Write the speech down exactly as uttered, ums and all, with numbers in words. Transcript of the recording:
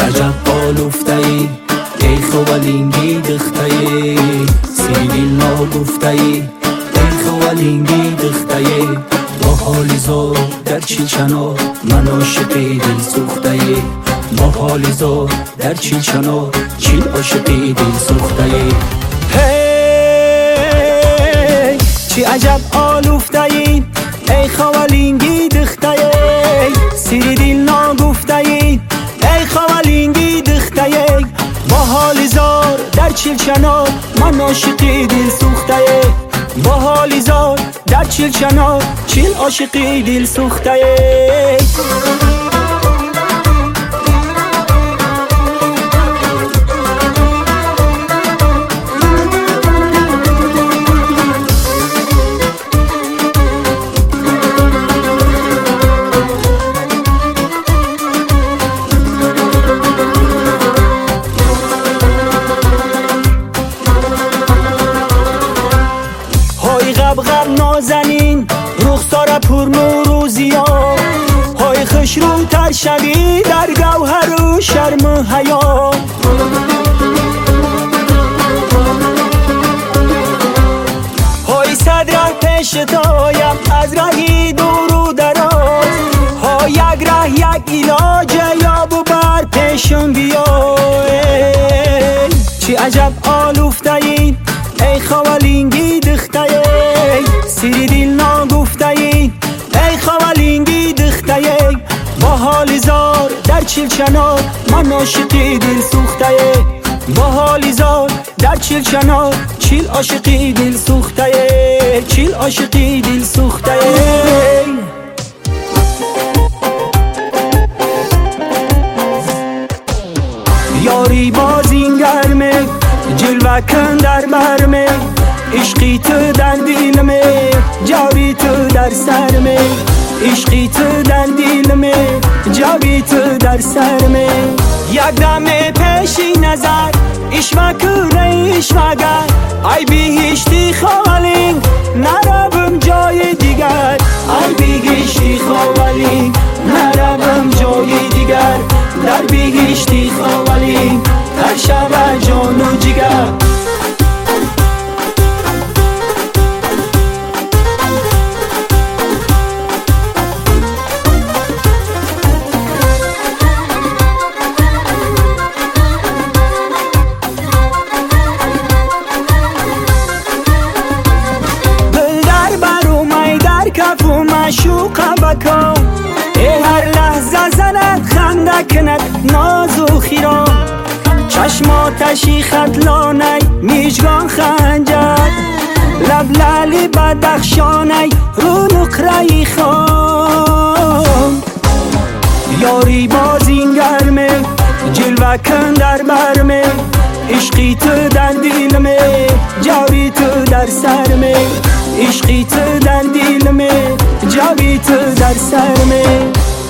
عجب آلوفته ای ای خوالینگی دخته ای سیدی ناگفته ای ای خوالینگی دخته ای با حالی زار در چی چنا من عاشقی دل سوخته ای با حالی زار در چی چنا چیل عاشقی دل سوخته ای هی چی عجب آلوفته ای ای خوالینگی دخته ای سیری دل ناگفته ای ای خوالینگی دخته ای با حالی زار در چیل چنا من عاشقی دل سوخته ای با حالی زار در چیل چنا چیل عاشقی دل سوخته ای غب غب نازنین رخسار پر نور و ضیا های خوش رو تر شوی در گوهر و شرم و حیا های صدر پیش تایم از رهی دور و دراز های یک ره یک علاج یاب و بر پیشم بیا چی عجب آلوفته ای ای خوالینگی دخته ای سیری دل ناگفته ای ای خوالینگی دخته ای با حالی زار در چیل چنا من عاشقی دل سوخته ای با حالی زار در چیل چنا چیل عاشقی دل سوخته ای چیل عاشقی دل سوخته ای یاری باز این گرمه جلوه کن در برمه عشقی تو در دلمه جاوی تو در سرمه عشقی تو در دلمه جاوی تو در سرمه یک دم پیشی نظر اشوه کنه اشوهگر ای بیهشتی خوالین نروم جای دیگر ای بیهشتی خوالین نروم جای دیگر در بیهشتی خوالین در شب جان و جگر دل در بر اومای در کف و مشوقه بکن ای هر لحظه زند خنده کند ناز و خیران چشماتشی خطلانه میجگان خنجر لب لالی بدخشانه رو نقره خان یاری باز این گرمه جلوه کن در برمه عشقی تو در دلمه جاوی تو در سرمه عشقی تو در دلمه جاوی تو در سرمه